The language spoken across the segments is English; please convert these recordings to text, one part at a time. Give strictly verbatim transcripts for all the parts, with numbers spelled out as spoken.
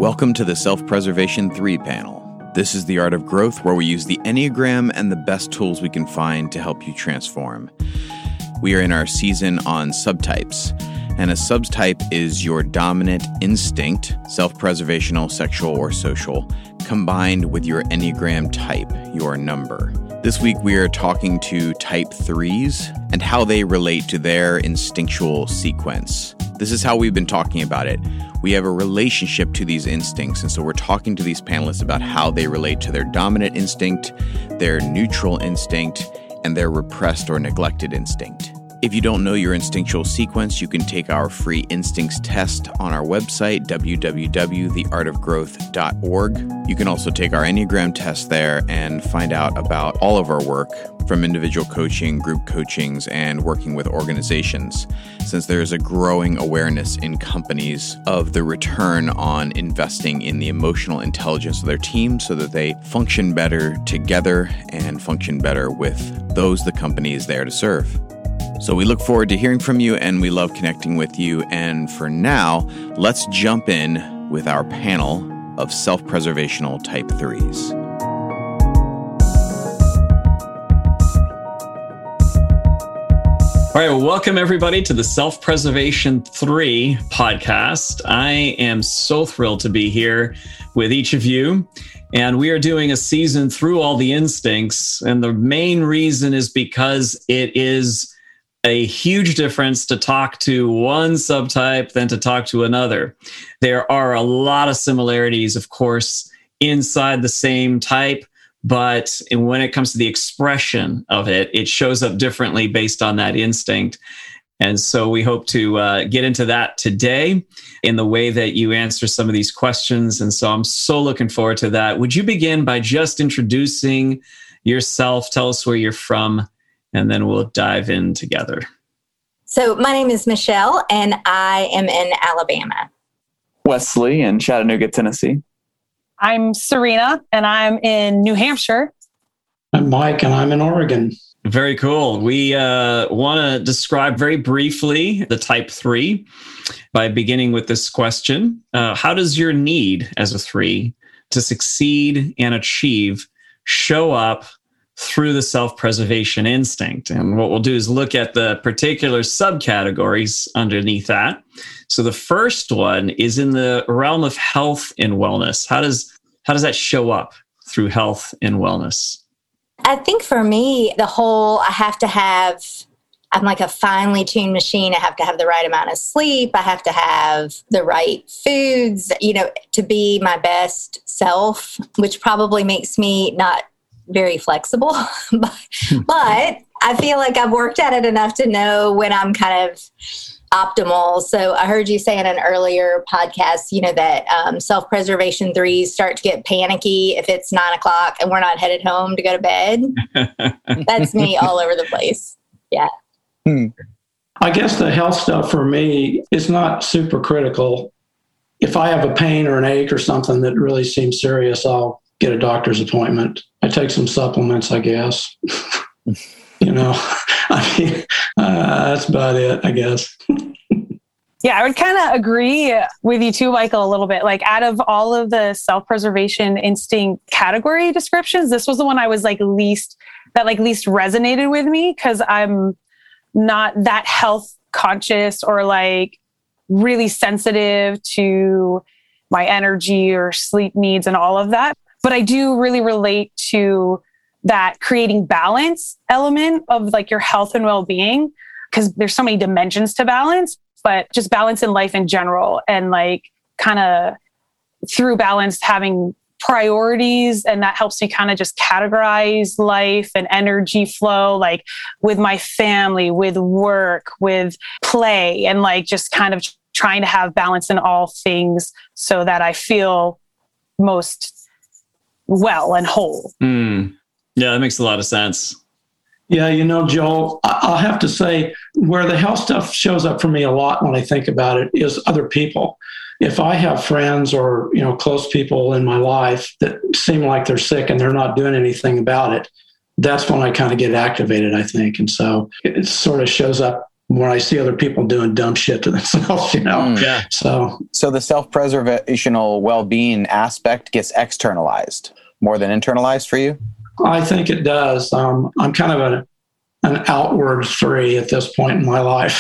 Welcome to the Self-Preservation three panel. This is the art of growth where we use the Enneagram and the best tools we can find to help you transform. We are in our season on subtypes, and a subtype is your dominant instinct, self-preservational, sexual, or social, combined with your Enneagram type, your number. This week we are talking to type threes and how they relate to their instinctual sequence. This is how we've been talking about it. We have a relationship to these instincts, and so we're talking to these panelists about how they relate to their dominant instinct, their neutral instinct, and their repressed or neglected instinct. If you don't know your instinctual sequence, you can take our free instincts test on our website, w w w dot the art of growth dot org. You can also take our Enneagram test there and find out about all of our work, from individual coaching, group coachings, and working with organizations, since there is a growing awareness in companies of the return on investing in the emotional intelligence of their team so that they function better together and function better with those the company is there to serve. So we look forward to hearing from you, and we love connecting with you. And for now, let's jump in with our panel of self-preservational type threes. All right, well, welcome everybody to the Self-Preservation three podcast. I am so thrilled to be here with each of you. And we are doing a season through all the instincts. And the main reason is because it is a huge difference to talk to one subtype than to talk to another. There are a lot of similarities, of course, inside the same type, but when it comes to the expression of it, it shows up differently based on that instinct. And so we hope to uh, get into that today in the way that you answer some of these questions. And so I'm so looking forward to that. Would you begin by just introducing yourself? Tell us where you're from, and then we'll dive in together. So my name is Michelle, and I am in Alabama. Wesley in Chattanooga, Tennessee. I'm Serena, and I'm in New Hampshire. I'm Mike, and I'm in Oregon. Very cool. We uh, want to describe very briefly the type three by beginning with this question. Uh, how does your need as a three to succeed and achieve show up through the self-preservation instinct? And what we'll do is look at the particular subcategories underneath that. So the first one is in the realm of health and wellness. How does how does that show up through health and wellness? I think for me, the whole, I have to have, I'm like a finely tuned machine. I have to have the right amount of sleep. I have to have the right foods, you know, to be my best self, which probably makes me not very flexible, but, but I feel like I've worked at it enough to know when I'm kind of optimal. So I heard you say in an earlier podcast, you know, that um, self-preservation threes start to get panicky if it's nine o'clock and we're not headed home to go to bed. That's me all over the place. Yeah. Hmm. I guess the health stuff for me is not super critical. If I have a pain or an ache or something that really seems serious, I'll get a doctor's appointment. I take some supplements, I guess. You know, I mean, uh, that's about it, I guess. Yeah, I would kind of agree with you too, Michael, a little bit. Like, out of all of the self-preservation instinct category descriptions, this was the one I was like least, that like least resonated with me, because I'm not that health conscious or like really sensitive to my energy or sleep needs and all of that. But I do really relate to that creating balance element of like your health and well-being, because there's so many dimensions to balance, but just balance in life in general. And like kind of through balance, having priorities, and that helps me kind of just categorize life and energy flow, like with my family, with work, with play, and like just kind of trying to have balance in all things so that I feel most well and whole. Mm. Yeah, that makes a lot of sense. Yeah, you know, Joel, I'll have to say where the health stuff shows up for me a lot when I think about it is other people. If I have friends or, you know, close people in my life that seem like they're sick and they're not doing anything about it, that's when I kind of get activated, I think. And so it sort of shows up when I see other people doing dumb shit to themselves, you know? Mm, yeah. So, so the self-preservational well-being aspect gets externalized more than internalized for you? I think it does. Um, I'm kind of a, an outward three at this point in my life.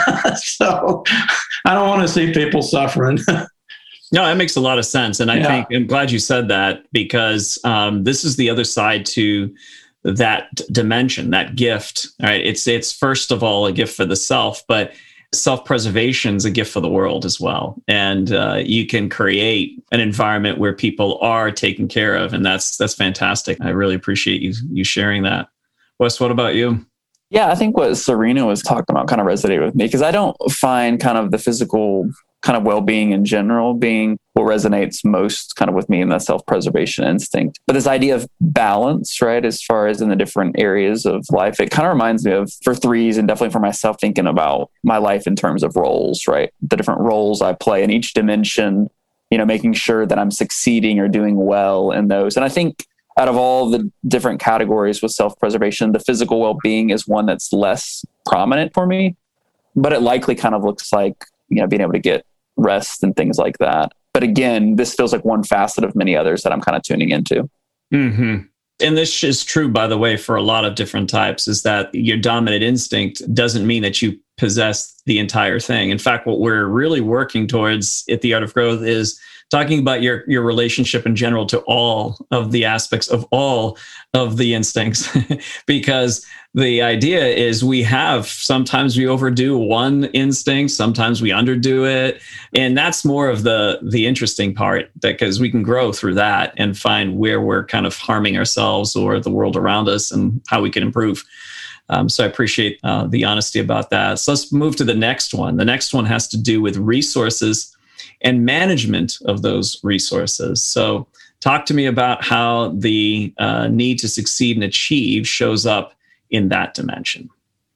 So I don't want to see people suffering. No, that makes a lot of sense. And I Yeah. think I'm glad you said that, because um, this is the other side to that dimension, that gift. All right. It's, it's first of all a gift for the self, but self-preservation is a gift for the world as well. And uh, you can create an environment where people are taken care of. And that's, that's fantastic. I really appreciate you, you sharing that. Wes, what about you? Yeah, I think what Serena was talking about kind of resonated with me, because I don't find kind of the physical kind of well-being in general being what resonates most kind of with me in the self-preservation instinct. But this idea of balance, right, as far as in the different areas of life, it kind of reminds me of, for threes and definitely for myself, thinking about my life in terms of roles, right? The different roles I play in each dimension, you know, making sure that I'm succeeding or doing well in those. And I think out of all the different categories with self-preservation, the physical well-being is one that's less prominent for me, but it likely kind of looks like, you know, being able to get rest and things like that. But again, this feels like one facet of many others that I'm kind of tuning into. Mm-hmm. And this is true, by the way, for a lot of different types, is that your dominant instinct doesn't mean that you possess the entire thing. In fact, what we're really working towards at the Art of Growth is talking about your, your relationship in general to all of the aspects of all of the instincts, because the idea is we have, sometimes we overdo one instinct, sometimes we underdo it. And that's more of the, the interesting part, because we can grow through that and find where we're kind of harming ourselves or the world around us and how we can improve. Um, so I appreciate uh, the honesty about that. So let's move to the next one. The next one has to do with resources and management of those resources. So talk to me about how the uh, need to succeed and achieve shows up in that dimension.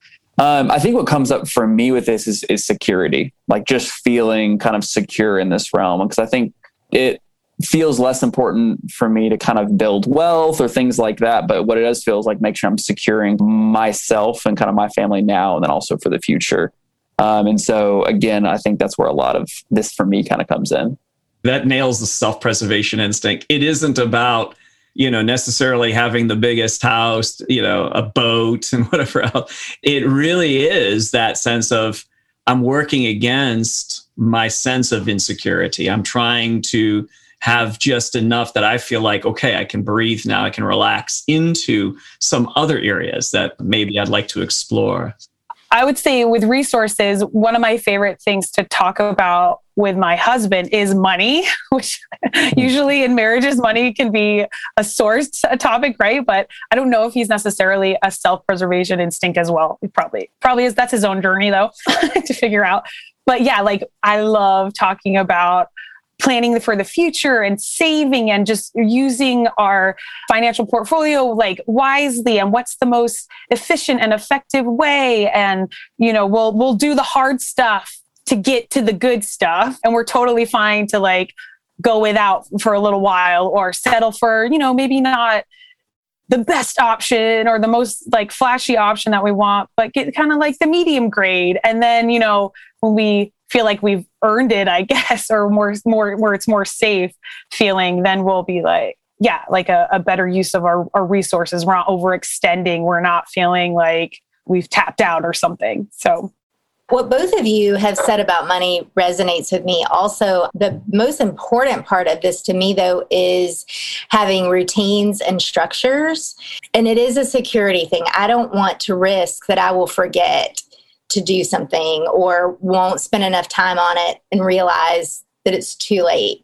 Um, I think what comes up for me with this is, is security, like just feeling kind of secure in this realm. Because I think it feels less important for me to kind of build wealth or things like that. But what it does feel is like make sure I'm securing myself and kind of my family now, and then also for the future. Um, and so, again, I think that's where a lot of this for me kind of comes in. That nails the self-preservation instinct. It isn't about, you know, necessarily having the biggest house, you know, a boat and whatever else. It really is that sense of, I'm working against my sense of insecurity. I'm trying to have just enough that I feel like, okay, I can breathe now. I can relax into some other areas that maybe I'd like to explore. I would say with resources, one of my favorite things to talk about with my husband is money, which usually in marriages, money can be a source, a topic, right? But I don't know if he's necessarily a self-preservation instinct as well. He probably, probably is. That's his own journey though, to figure out. But yeah, like I love talking about planning for the future and saving and just using our financial portfolio like wisely and what's the most efficient and effective way. And, you know, we'll, we'll do the hard stuff to get to the good stuff. And we're totally fine to like go without for a little while or settle for, you know, maybe not the best option or the most like flashy option that we want, but get kind of like the medium grade. And then, you know, when we feel like we've earned it, I guess, or more, more, where it's more safe feeling, then we'll be like, yeah, like a, a better use of our, our resources. We're not overextending. We're not feeling like we've tapped out or something. So what both of you have said about money resonates with me. Also, the most important part of this to me, though, is having routines and structures. And it is a security thing. I don't want to risk that I will forget to do something or won't spend enough time on it and realize that it's too late.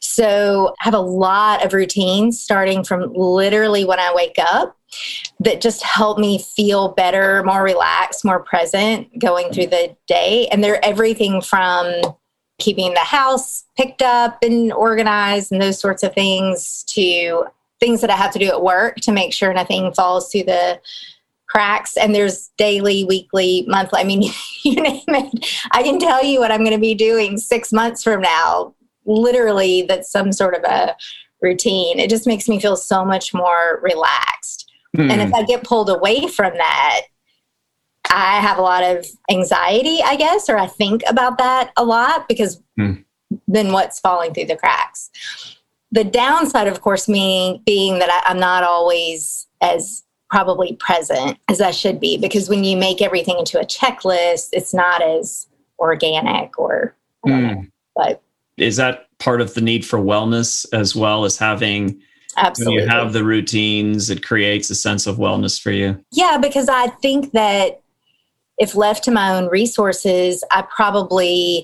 So I have a lot of routines starting from literally when I wake up that just help me feel better, more relaxed, more present going through the day. And they're everything from keeping the house picked up and organized and those sorts of things to things that I have to do at work to make sure nothing falls through the cracks. And there's daily, weekly, monthly. I mean, you name it. I can tell you what I'm going to be doing six months from now. Literally, that's some sort of a routine. It just makes me feel so much more relaxed. Mm. And if I get pulled away from that, I have a lot of anxiety, I guess, or I think about that a lot because mm. then what's falling through the cracks. The downside, of course, me being that I, I'm not always as probably present as I should be, because when you make everything into a checklist, it's not as organic or, I don't mm. know, but. Is that part of the need for wellness as well as having, absolutely, when you have the routines, it creates a sense of wellness for you? Yeah, because I think that if left to my own resources, I probably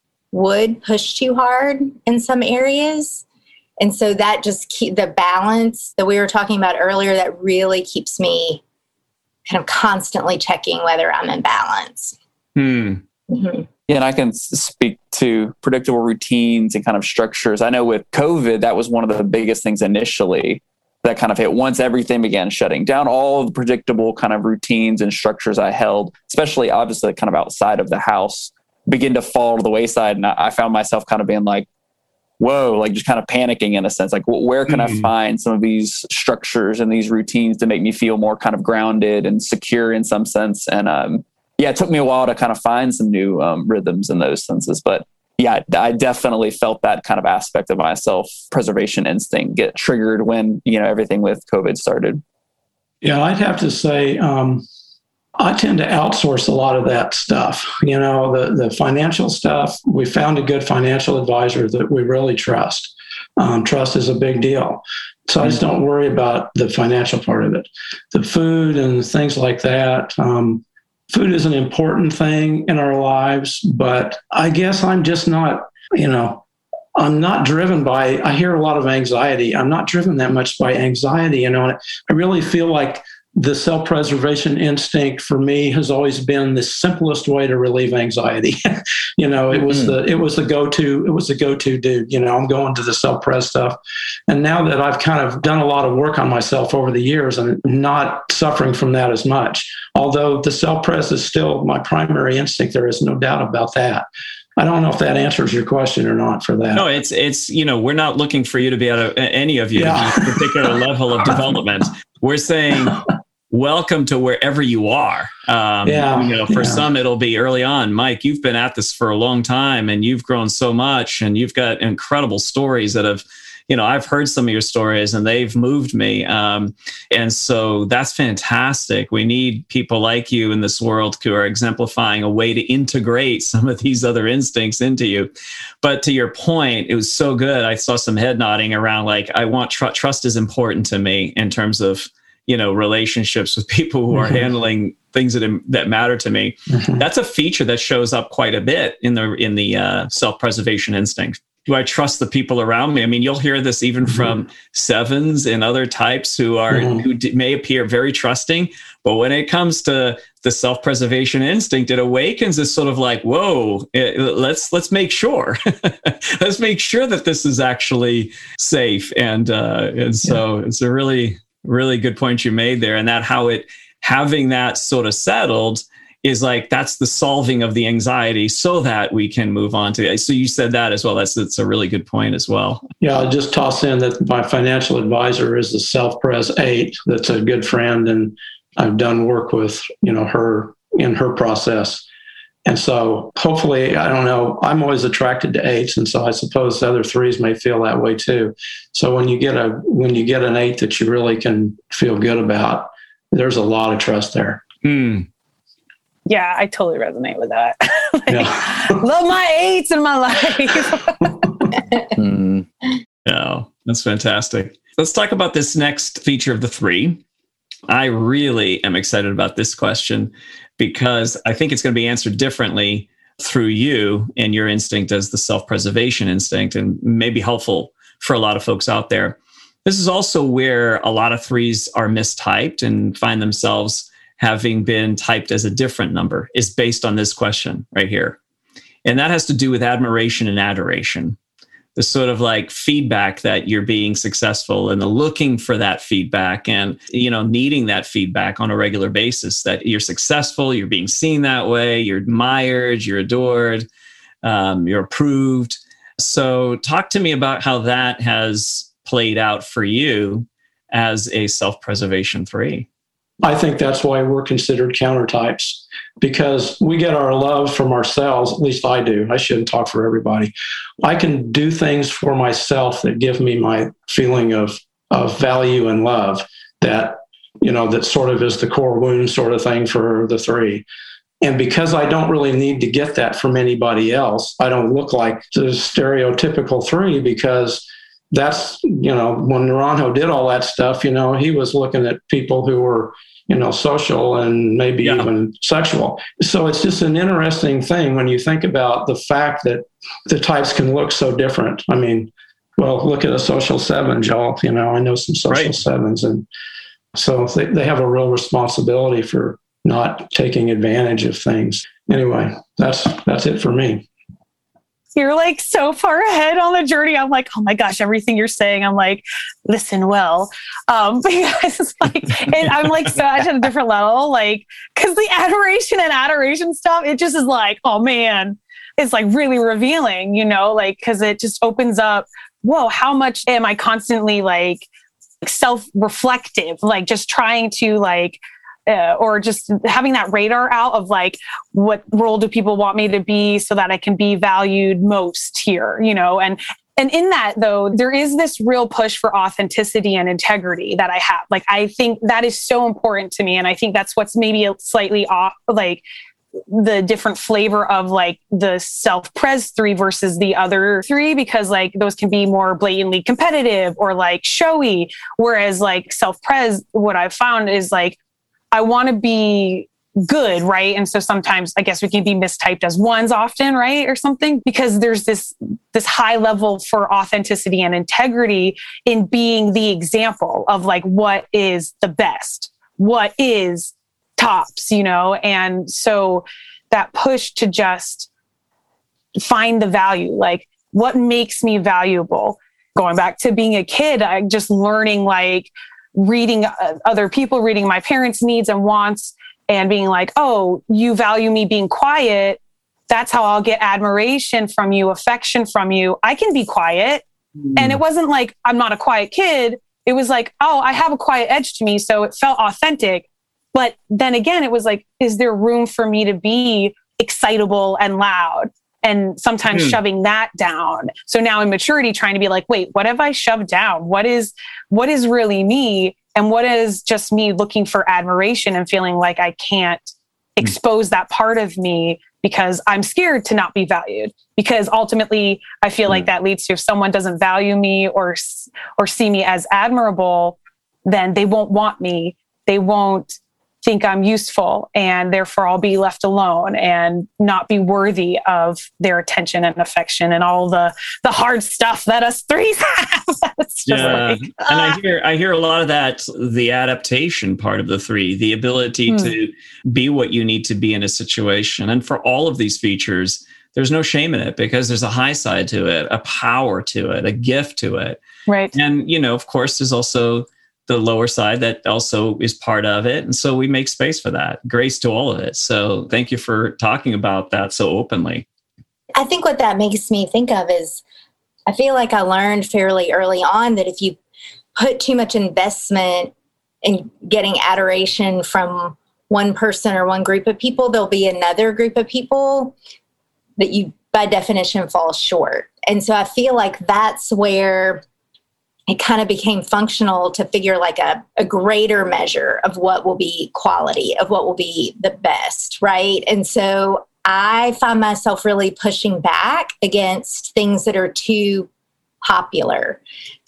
would push too hard in some areas. And so that just keep the balance that we were talking about earlier, that really keeps me kind of constantly checking whether I'm in balance. Hmm. Mm-hmm. Yeah, and I can speak to predictable routines and kind of structures. I know with COVID, that was one of the biggest things initially that kind of hit once everything began shutting down. All of the predictable kind of routines and structures I held, especially obviously kind of outside of the house, begin to fall to the wayside. And I found myself kind of being like, whoa, like just kind of panicking in a sense, like where can mm-hmm. I find some of these structures and these routines to make me feel more kind of grounded and secure in some sense. And um, yeah, it took me a while to kind of find some new um, rhythms in those senses. But yeah, I definitely felt that kind of aspect of my self-preservation instinct get triggered when, you know, everything with COVID started. Yeah, I'd have to say, um, I tend to outsource a lot of that stuff. You know, the, the financial stuff, we found a good financial advisor that we really trust. Um, trust is a big deal. So I just don't worry about the financial part of it. The food and things like that. Um, food is an important thing in our lives, but I guess I'm just not, you know, I'm not driven by, I hear a lot of anxiety. I'm not driven that much by anxiety. You know, I really feel like the self-preservation instinct for me has always been the simplest way to relieve anxiety. you know, it was mm-hmm. the, it was the go-to, it was the go-to dude, you know, I'm going to the self-pres stuff. And now that I've kind of done a lot of work on myself over the years, I'm not suffering from that as much. Although the self-pres is still my primary instinct, there is no doubt about that. I don't know if that answers your question or not for that. No, it's, it's, you know, we're not looking for you to be at a, any of you yeah. to a particular level of development. We're saying, welcome to wherever you are. Um, yeah, you know, for yeah. some, it'll be early on. Mike, you've been at this for a long time and you've grown so much and you've got incredible stories that have, you know, I've heard some of your stories and they've moved me. Um, and so that's fantastic. We need people like you in this world who are exemplifying a way to integrate some of these other instincts into you. But to your point, it was so good. I saw some head nodding around like, I want tr- trust is important to me in terms of, you know, relationships with people who are mm-hmm. handling things that that matter to me. Mm-hmm. That's a feature that shows up quite a bit in the in the uh, self-preservation instinct. Do I trust the people around me? I mean, you'll hear this even mm-hmm. from sevens and other types who are mm-hmm. who d- may appear very trusting, but when it comes to the self-preservation instinct, it awakens this sort of like, whoa, it, let's let's make sure, let's make sure that this is actually safe. And uh, and so yeah. it's a really really good point you made there, and that how it having that sort of settled is like that's the solving of the anxiety so that we can move on to it. So you said that as well. That's that's a really good point as well. Yeah, I'll just toss in that my financial advisor is the Self-Pres eight. That's a good friend, and I've done work with you know her in her process. And so hopefully, I don't know, I'm always attracted to eights. And so I suppose the other threes may feel that way too. So when you get a, when you get an eight that you really can feel good about, there's a lot of trust there. Hmm. Yeah, I totally resonate with that. like, yeah. Love my eights in my life. mm. Yeah, that's fantastic. Let's talk about this next feature of the three. I really am excited about this question because I think it's going to be answered differently through you and your instinct as the self-preservation instinct, and may be helpful for a lot of folks out there. This is also where a lot of threes are mistyped and find themselves having been typed as a different number, is based on this question right here. And that has to do with admiration and adoration. The sort of like feedback that you're being successful and the looking for that feedback and, you know, needing that feedback on a regular basis, that you're successful, you're being seen that way, you're admired, you're adored, um, you're approved. So talk to me about how that has played out for you as a self-preservation three. I think that's why we're considered countertypes, because we get our love from ourselves. At least I do. I shouldn't talk for everybody. I can do things for myself that give me my feeling of, of value and love that, you know, that sort of is the core wound sort of thing for the three. And because I don't really need to get that from anybody else, I don't look like the stereotypical three, because that's, you know, when Naranjo did all that stuff, you know, he was looking at people who were, you know, social and maybe yeah. even sexual. So it's just an interesting thing when you think about the fact that the types can look so different. I mean, well, look at a social seven, Joel. You know, I know some social right. sevens. And so they, they have a real responsibility for not taking advantage of things. Anyway, that's that's it for me. You're like so far ahead on the journey. I'm like, oh my gosh, everything you're saying. I'm like, listen well. Um, because it's like, and I'm like so at a different level, like, because the admiration and adoration stuff, it just is like, oh man, it's like really revealing, you know, like, because it just opens up, whoa, how much am I constantly like self-reflective, like just trying to like, Uh, or just having that radar out of like, what role do people want me to be so that I can be valued most here, you know? And, and in that though, there is this real push for authenticity and integrity that I have. Like, I think that is so important to me. And I think that's what's maybe a slightly off, like the different flavor of like the self-pres three versus the other three, because like those can be more blatantly competitive or like showy. Whereas like self-pres, what I've found is like, I want to be good, right? And so sometimes I guess we can be mistyped as ones often, right? Or something, because there's this, this high level for authenticity and integrity in being the example of like, what is the best, what is tops, you know? And so that push to just find the value, like what makes me valuable? Going back to being a kid, I just learning like, reading other people, reading my parents' needs and wants and being like, oh, you value me being quiet. That's how I'll get admiration from you, affection from you. I can be quiet. Mm. And it wasn't like, I'm not a quiet kid. It was like, oh, I have a quiet edge to me. So it felt authentic. But then again, it was like, is there room for me to be excitable and loud? And sometimes mm. shoving that down. So now in maturity, trying to be like, wait, what have I shoved down? What is, what is really me? And what is just me looking for admiration and feeling like I can't expose that part of me because I'm scared to not be valued? Because ultimately I feel mm. like that leads to, if someone doesn't value me or, or see me as admirable, then they won't want me. They won't think I'm useful, and therefore I'll be left alone and not be worthy of their attention and affection and all the the hard stuff that us threes have. It's just yeah. like, uh, and I hear I hear a lot of that, the adaptation part of the three, the ability hmm. to be what you need to be in a situation. And for all of these features, there's no shame in it, because there's a high side to it, a power to it, a gift to it. Right. And, you know, of course, there's also the lower side that also is part of it. And so we make space for that. Grace to all of it. So thank you for talking about that so openly. I think what that makes me think of is, I feel like I learned fairly early on that if you put too much investment in getting adoration from one person or one group of people, there'll be another group of people that you, by definition, fall short. And so I feel like that's where it kind of became functional to figure like a, a greater measure of what will be quality, of what will be the best, right? And so I find myself really pushing back against things that are too popular.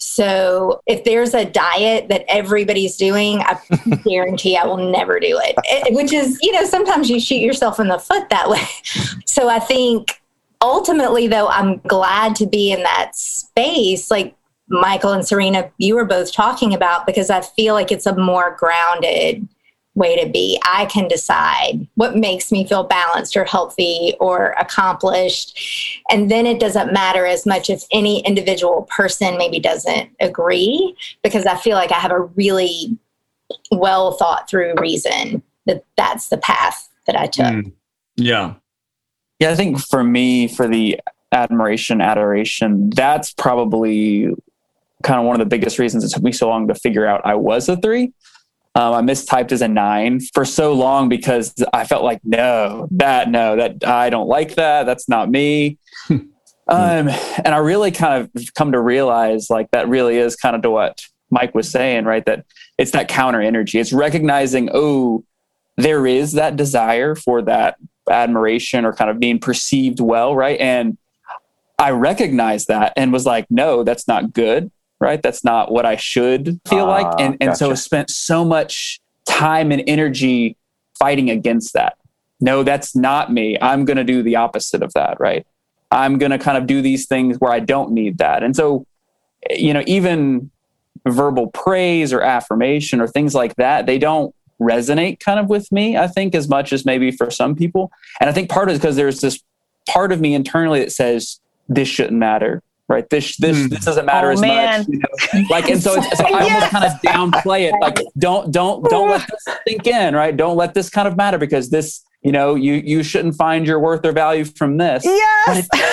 So if there's a diet that everybody's doing, I guarantee I will never do it, it, which is, you know, sometimes you shoot yourself in the foot that way. So I think ultimately, though, I'm glad to be in that space, like Michael and Serena, you were both talking about, because I feel like it's a more grounded way to be. I can decide what makes me feel balanced or healthy or accomplished. And then it doesn't matter as much if any individual person maybe doesn't agree, because I feel like I have a really well thought through reason that that's the path that I took. Mm. Yeah. Yeah, I think for me, for the admiration, adoration, that's probably kind of one of the biggest reasons it took me so long to figure out I was a three. Um, I mistyped as a nine for so long because I felt like, no, that, no, that I don't like that. That's not me. um, and I really kind of come to realize like that really is kind of to what Mike was saying, right? That it's that counter energy. It's recognizing, oh, there is that desire for that admiration or kind of being perceived well, right? And I recognized that and was like, no, that's not good. Right. That's not what I should feel uh, like. And, and gotcha. So I spent so much time and energy fighting against that. No, that's not me. I'm going to do the opposite of that. Right. I'm going to kind of do these things where I don't need that. And so, you know, even verbal praise or affirmation or things like that, they don't resonate kind of with me, I think, as much as maybe for some people. And I think part of it is because there's this part of me internally that says this shouldn't matter. Right. This, this, mm. this doesn't matter oh, as man. much. You know? Like, and so, it's, so I yes. almost kind of downplay it. Like, don't, don't, don't let this sink in. Right. Don't let this kind of matter because this, you know, you, you shouldn't find your worth or value from this. Yes. But,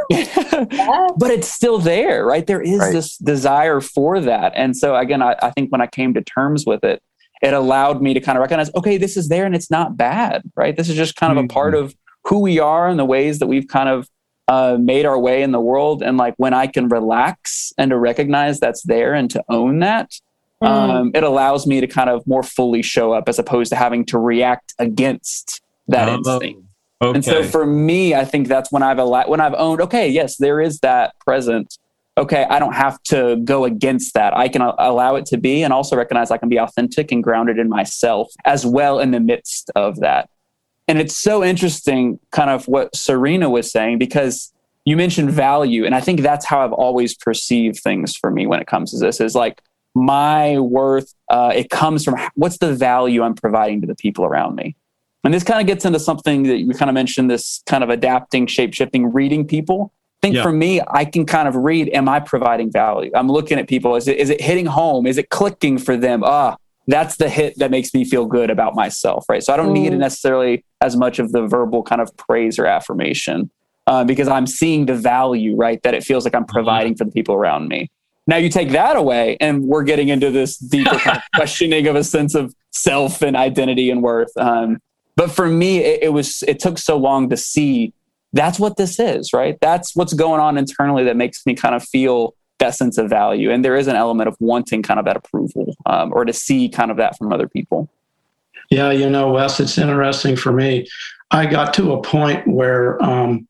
it, but it's still there. Right. There is right. this desire for that. And so again, I, I think when I came to terms with it, it allowed me to kind of recognize, okay, this is there and it's not bad. Right. This is just kind of mm-hmm. a part of who we are and the ways that we've kind of Uh, made our way in the world. And like when I can relax and to recognize that's there and to own that, mm. um, it allows me to kind of more fully show up as opposed to having to react against that oh, instinct. Okay. And so for me, I think that's when I've al- when I've owned, okay, yes, there is that present. Okay, I don't have to go against that. I can a- allow it to be and also recognize I can be authentic and grounded in myself as well in the midst of that. And it's so interesting kind of what Serena was saying, because you mentioned value. And I think that's how I've always perceived things for me when it comes to this is like my worth. Uh, it comes from what's the value I'm providing to the people around me. And this kind of gets into something that you kind of mentioned, this kind of adapting, shape shifting, reading people. I think yeah. for me, I can kind of read, am I providing value? I'm looking at people. Is it, is it hitting home? Is it clicking for them? Ah, that's the hit that makes me feel good about myself, right? So I don't mm. need necessarily as much of the verbal kind of praise or affirmation uh, because I'm seeing the value, right? That it feels like I'm providing mm. for the people around me. Now you take that away and we're getting into this deeper kind of questioning of a sense of self and identity and worth. Um, but for me, it, it was, it took so long to see that's what this is, right? That's what's going on internally that makes me kind of feel that sense of value. And there is an element of wanting kind of that approval um, or to see kind of that from other people. Yeah, you know, Wes, it's interesting for me. I got to a point where um,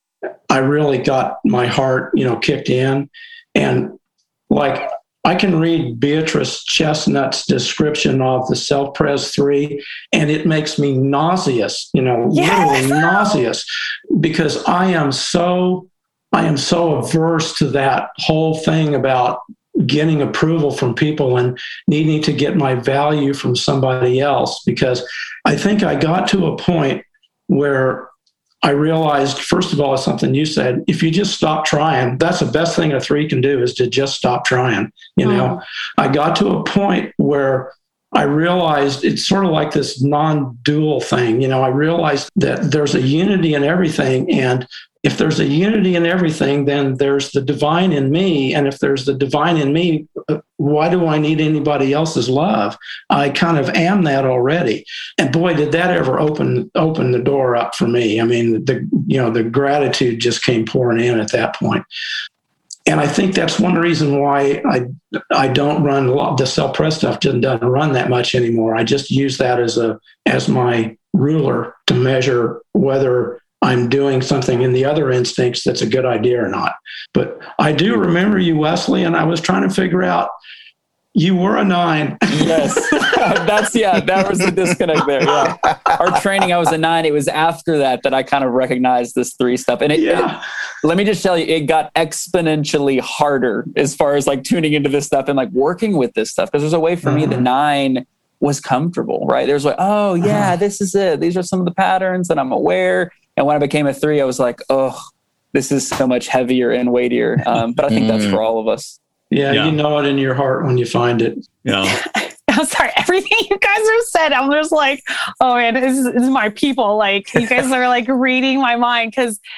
I really got my heart, you know, kicked in. And like, I can read Beatrice Chestnut's description of the Self-Pres three, and it makes me nauseous, you know, yes. literally nauseous, because I am so I am so averse to that whole thing about getting approval from people and needing to get my value from somebody else, because I think I got to a point where I realized, first of all, something you said, if you just stop trying, that's the best thing a three can do is to just stop trying. You know, mm. I got to a point where I realized it's sort of like this non-dual thing. You know, I realized that there's a unity in everything. And if there's a unity in everything, then there's the divine in me. And if there's the divine in me, why do I need anybody else's love? I kind of am that already. And boy, did that ever open open the door up for me. I mean, the you know, the gratitude just came pouring in at that point. And I think that's one reason why I I don't run a lot. The Self-Pres stuff doesn't, doesn't run that much anymore. I just use that as a as my ruler to measure whether I'm doing something in the other instincts that's a good idea or not. But I do remember you, Wesley, and I was trying to figure out, you were a nine. Yes, that's, yeah, that was the disconnect there. Yeah. Our training, I was a nine. It was after that that I kind of recognized this three stuff. And it, yeah. it, let me just tell you, it got exponentially harder as far as like tuning into this stuff and like working with this stuff. Because there's a way for uh-huh. me, the nine was comfortable, right? There's like, oh yeah, uh-huh. this is it. These are some of the patterns that I'm aware. And when I became a three, I was like, oh, this is so much heavier and weightier. Um, but I think that's for all of us. Yeah, yeah, you know it in your heart when you find it. Yeah. I'm sorry, everything you guys have said, I'm just like, oh man, this is, this is my people. Like, you guys are like reading my mind, because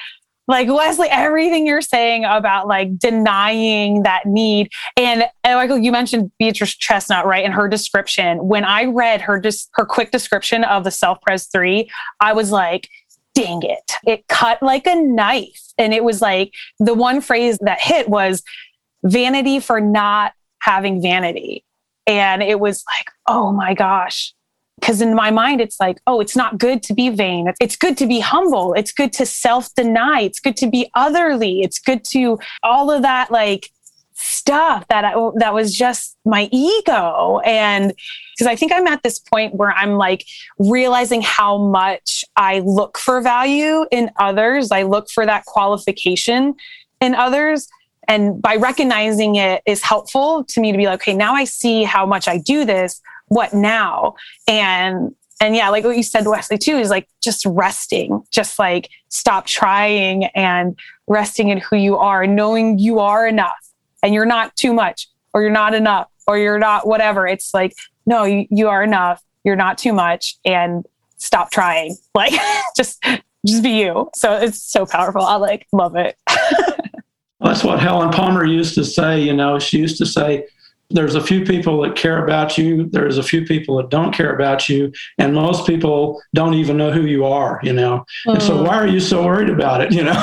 Like Wesley, everything you're saying about like denying that need. And, and Michael, you mentioned Beatrice Chestnut, right? In her description, when I read her just her quick description of the Self-Pres three, I was like, dang it. It cut like a knife. And it was like the one phrase that hit was vanity for not having vanity. And it was like, oh my gosh. Because in my mind, it's like, oh, it's not good to be vain. It's good to be humble. It's good to self-deny. It's good to be otherly. It's good to all of that like stuff that I, that was just my ego. And because I think I'm at this point where I'm like realizing how much I look for value in others. I look for that qualification in others. And by recognizing it is helpful to me to be like, okay, now I see how much I do this. What now? And, and yeah, like what you said, Wesley, too, is like just resting, just like stop trying and resting in who you are, knowing you are enough and you're not too much or you're not enough or you're not whatever. It's like, no, you, you are enough. You're not too much and stop trying. Like just, just be you. So it's so powerful. I like love it. That's what Helen Palmer used to say. You know, she used to say, there's a few people that care about you. There's a few people that don't care about you. And most people don't even know who you are, you know? Mm. And so why are you so worried about it, you know?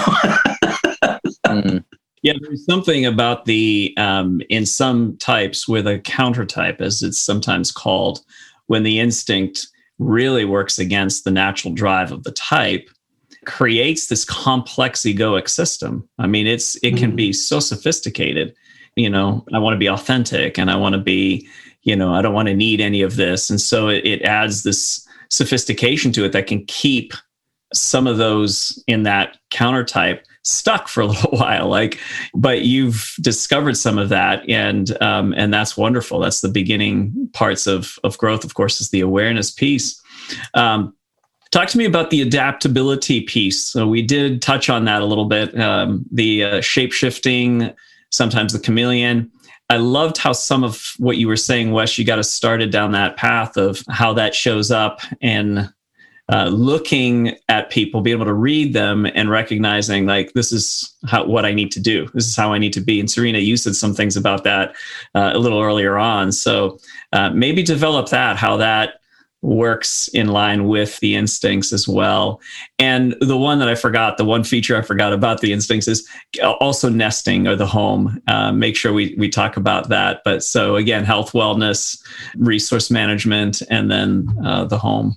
mm. Yeah, there's something about the, um, in some types with a counter type, as it's sometimes called, when the instinct really works against the natural drive of the type, creates this complex egoic system. I mean, it's it can mm. be so sophisticated. You know, I want to be authentic and I want to be, you know, I don't want to need any of this. And so it, it adds this sophistication to it that can keep some of those in that counter type stuck for a little while. Like, but you've discovered some of that, and um, and that's wonderful. That's the beginning parts of of growth. Of course, is the awareness piece. Um, Talk to me about the adaptability piece. So we did touch on that a little bit. Um, the uh, shape-shifting, sometimes the chameleon. I loved how some of what you were saying, Wes, you got us started down that path of how that shows up and uh, looking at people, being able to read them and recognizing like, this is how, what I need to do. This is how I need to be. And Serena, you said some things about that uh, a little earlier on. So uh, maybe develop that, how that works in line with the instincts as well. And the one that I forgot, the one feature I forgot about the instincts is also nesting or the home. Uh, make sure we we talk about that. But so again, health, wellness, resource management, and then uh, the home.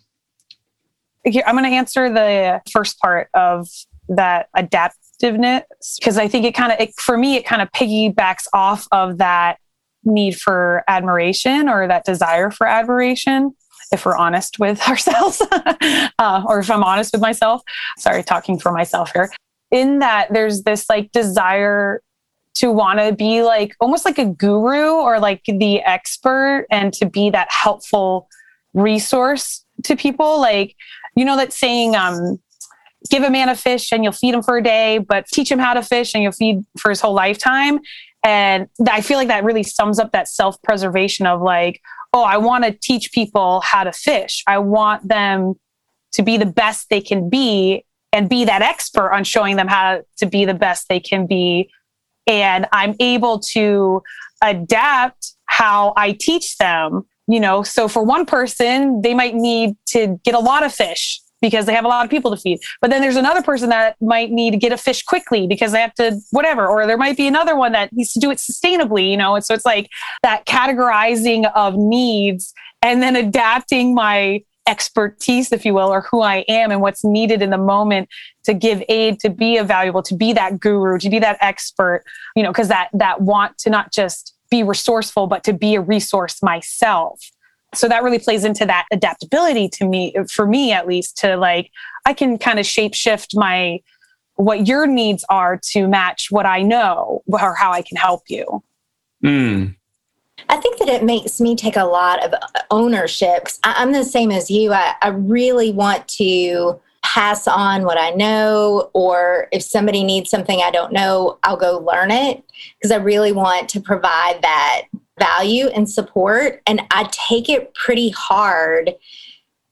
Here, I'm going to answer the first part of that adaptiveness, because I think it kind of, for me, it kind of piggybacks off of that need for admiration or that desire for admiration. If we're honest with ourselves, uh, or if I'm honest with myself, sorry, talking for myself here, in that there's this like desire to want to be like almost like a guru or like the expert and to be that helpful resource to people. Like, you know, that saying, um, give a man a fish and you'll feed him for a day, but teach him how to fish and you'll feed for his whole lifetime. And I feel like that really sums up that self-preservation of like, oh, I want to teach people how to fish. I want them to be the best they can be and be that expert on showing them how to be the best they can be. And I'm able to adapt how I teach them, you know, so for one person, they might need to get a lot of fish because they have a lot of people to feed. But then there's another person that might need to get a fish quickly because they have to whatever, or there might be another one that needs to do it sustainably, you know? And so it's like that categorizing of needs and then adapting my expertise, if you will, or who I am and what's needed in the moment to give aid, to be a valuable, to be that guru, to be that expert, you know, because that, that want to not just be resourceful, but to be a resource myself. So that really plays into that adaptability to me, for me at least, to like, I can kind of shape shift my, what your needs are to match what I know or how I can help you. Mm. I think that it makes me take a lot of ownership. 'Cause I'm the same as you. I, I really want to pass on what I know, or if somebody needs something I don't know, I'll go learn it because I really want to provide that value and support. And I take it pretty hard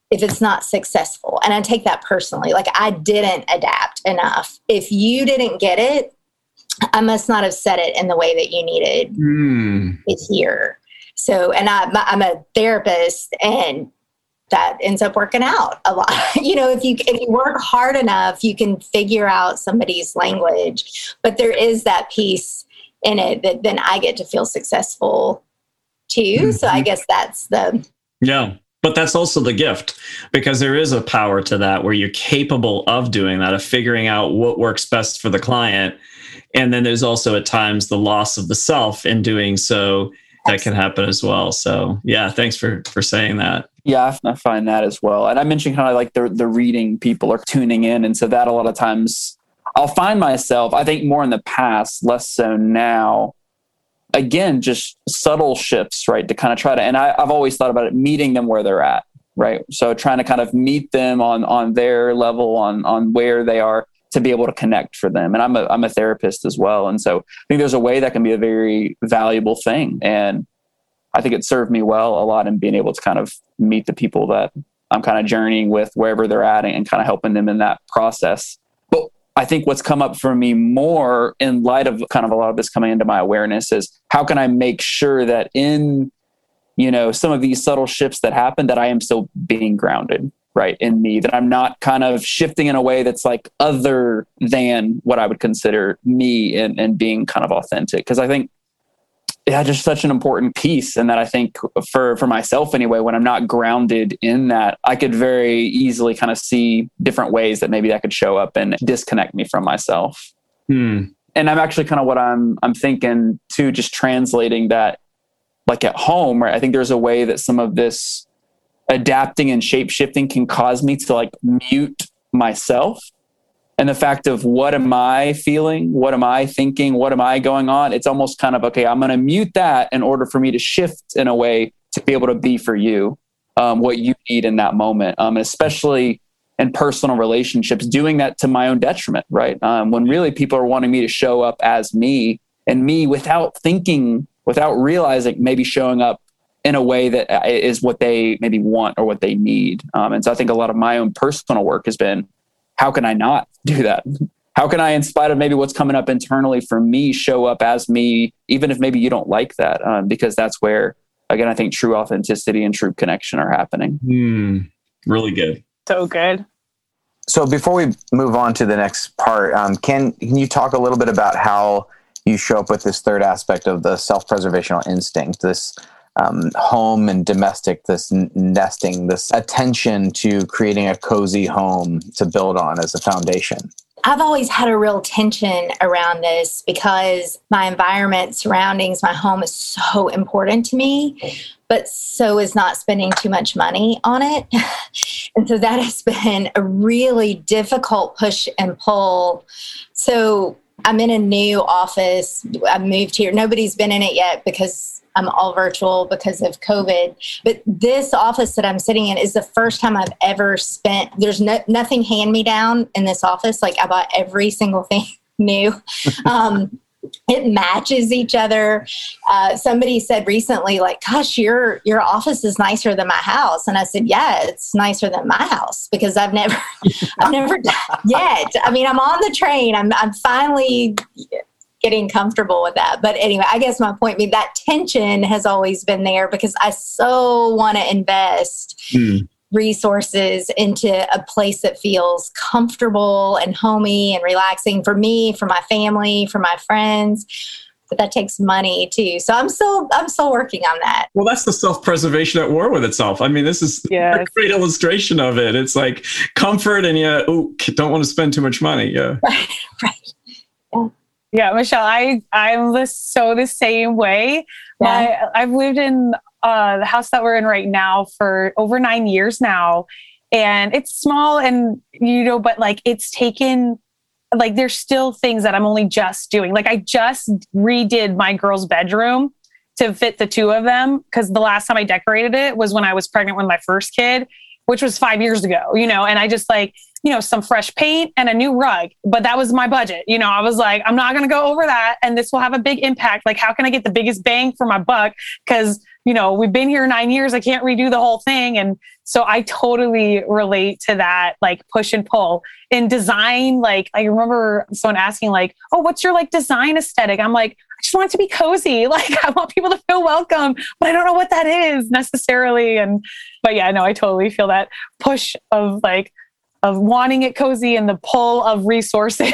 if it's not successful. And I take that personally. Like, I didn't adapt enough. If you didn't get it, I must not have said it in the way that you needed mm. it here. So, and I, I'm a therapist, and that ends up working out a lot. You know, if you if you work hard enough, you can figure out somebody's language. But there is that piece in it that then I get to feel successful too. Mm-hmm. So I guess that's the yeah. But that's also the gift, because there is a power to that where you're capable of doing that, of figuring out what works best for the client. And then there's also at times the loss of the self in doing so that can happen as well. So yeah, thanks for, for saying that. Yeah, I find that as well. And I mentioned kind of like the, the reading people are tuning in. And so that a lot of times I'll find myself, I think more in the past, less so now, again, just subtle shifts, right? To kind of try to, and I, I've always thought about it, meeting them where they're at, right? So trying to kind of meet them on, on their level, on, on where they are, to be able to connect for them. And I'm a, I'm a therapist as well. And so I think there's a way that can be a very valuable thing. And I think it served me well a lot in being able to kind of meet the people that I'm kind of journeying with wherever they're at and kind of helping them in that process. But I think what's come up for me more in light of kind of a lot of this coming into my awareness is how can I make sure that in, you know, some of these subtle shifts that happen, that I am still being grounded, right, in me, that I'm not kind of shifting in a way that's like other than what I would consider me and, and being kind of authentic. Because I think yeah, just such an important piece. And that I think for, for myself anyway, when I'm not grounded in that, I could very easily kind of see different ways that maybe that could show up and disconnect me from myself. Hmm. And I'm actually kind of what I'm, I'm thinking too, just translating that like at home, right? I think there's a way that some of this adapting and shape shifting can cause me to like mute myself. And the fact of what am I feeling? What am I thinking? What am I going on? It's almost kind of, okay, I'm going to mute that in order for me to shift in a way to be able to be for you, um, what you need in that moment. Um, especially in personal relationships, doing that to my own detriment, right? Um, when really people are wanting me to show up as me and me without thinking, without realizing, maybe showing up in a way that is what they maybe want or what they need. Um, and so I think a lot of my own personal work has been, how can I not do that? How can I, in spite of maybe what's coming up internally for me, show up as me, even if maybe you don't like that? Um, because that's where, again, I think true authenticity and true connection are happening. Mm, really good. So good. So before we move on to the next part, um, can, can you talk a little bit about how you show up with this third aspect of the self-preservational instinct, this Um, home and domestic, this n- nesting, this attention to creating a cozy home to build on as a foundation? I've always had a real tension around this because my environment, surroundings, my home is so important to me, but so is not spending too much money on it. And so that has been a really difficult push and pull. So I'm in a new office. I moved here. Nobody's been in it yet because I'm all virtual because of COVID. But this office that I'm sitting in is the first time I've ever spent, there's no, nothing hand-me-down in this office. Like I bought every single thing new. Um, it matches each other. Uh, somebody said recently, like, gosh, your your office is nicer than my house. And I said, yeah, it's nicer than my house because I've never, I've never done yet. I mean, I'm on the train. I'm I'm finally getting comfortable with that. But anyway, I guess my point being that tension has always been there because I so want to invest mm. resources into a place that feels comfortable and homey and relaxing for me, for my family, for my friends. But that takes money too. So I'm still I'm still working on that. Well, that's the self-preservation at war with itself. I mean, this is yes. a great illustration of it. It's like comfort and yeah, oh, don't want to spend too much money. Yeah. Right. Right. Yeah. Yeah, Michelle, I, I'm the, so the same way. Yeah. My, I've lived in uh, the house that we're in right now for over nine years now. And it's small and, you know, but like it's taken, like there's still things that I'm only just doing. Like I just redid my girls' bedroom to fit the two of them. Because the last time I decorated it was when I was pregnant with my first kid, which was five years ago, you know, and I just like, you know, some fresh paint and a new rug, but that was my budget. You know, I was like, I'm not going to go over that. And this will have a big impact. Like, how can I get the biggest bang for my buck? Because, you know, we've been here nine years. I can't redo the whole thing. And so I totally relate to that, like push and pull in design. Like, I remember someone asking like, oh, what's your like design aesthetic? I'm like, I just want it to be cozy. Like, I want people to feel welcome, but I don't know what that is necessarily. And, but yeah, no, I totally feel that push of like, of wanting it cozy and the pull of resources.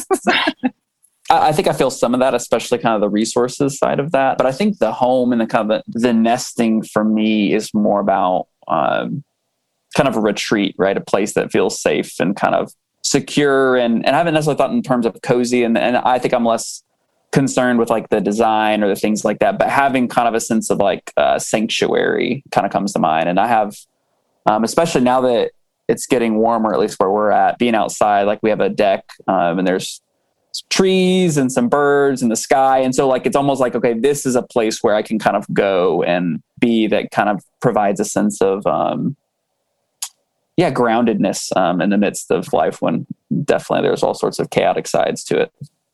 I think I feel some of that, especially kind of the resources side of that. But I think the home and the kind of the, the nesting for me is more about um, kind of a retreat, right? A place that feels safe and kind of secure. And, and I haven't necessarily thought in terms of cozy. And, and I think I'm less concerned with like the design or the things like that. But having kind of a sense of like uh, sanctuary kind of comes to mind. And I have, um, especially now that it's getting warmer, at least where we're at, being outside, like we have a deck um, and there's trees and some birds in the sky. And so like, it's almost like, okay, this is a place where I can kind of go and be, that kind of provides a sense of, um, yeah, groundedness um, in the midst of life when definitely there's all sorts of chaotic sides to it.